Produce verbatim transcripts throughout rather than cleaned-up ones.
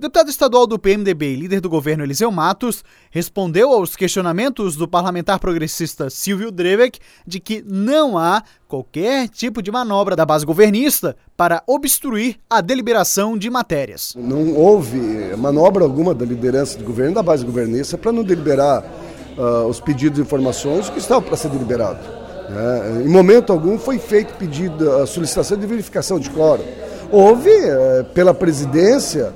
deputado estadual do P M D B e líder do governo Eliseu Matos respondeu aos questionamentos do parlamentar progressista Silvio Drevec de que não há qualquer tipo de manobra da base governista para obstruir a deliberação de matérias. Não houve manobra alguma da liderança do governo, da base governista, para não deliberar uh, os pedidos de informações que estavam para ser deliberado. Né? Em momento algum foi feito pedido, a solicitação de verificação de quórum. Houve, pela presidência,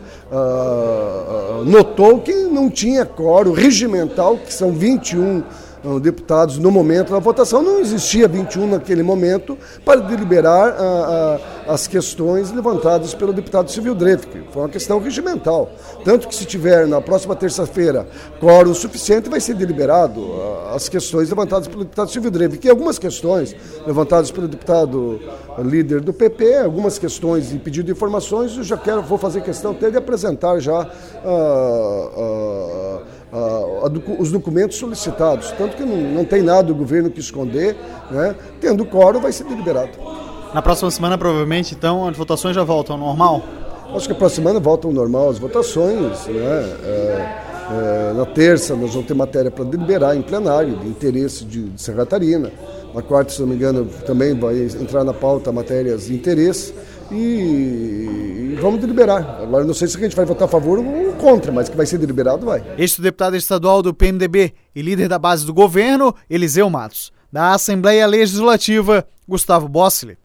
notou que não tinha quórum regimental, que são vinte e um deputados no momento da votação, não existia vinte e um naquele momento para deliberar as questões levantadas pelo deputado Silvio Drevec. Foi uma questão regimental. Tanto que se tiver na próxima terça-feira quórum suficiente, vai ser deliberado as questões levantadas pelo deputado Silvio Drevec. E algumas questões levantadas pelo deputado líder do P P, algumas questões de pedido de informações, eu já quero, vou fazer questão até de apresentar já uh, uh, uh, os documentos solicitados. Tanto que não, não tem nada do governo que esconder, né? Tendo quórum, vai ser deliberado. Na próxima semana, provavelmente, então, as votações já voltam ao normal? Acho que a próxima semana voltam ao normal as votações, né? É, é, na terça nós vamos ter matéria para deliberar em plenário, de interesse de, de Santa Catarina. Na quarta, se não me engano, também vai entrar na pauta matérias de interesse e, e vamos deliberar. Agora não sei se a gente vai votar a favor ou contra, mas que vai ser deliberado, vai. Este é o deputado estadual do P M D B e líder da base do governo, Eliseu Matos. Da Assembleia Legislativa, Gustavo Bossili.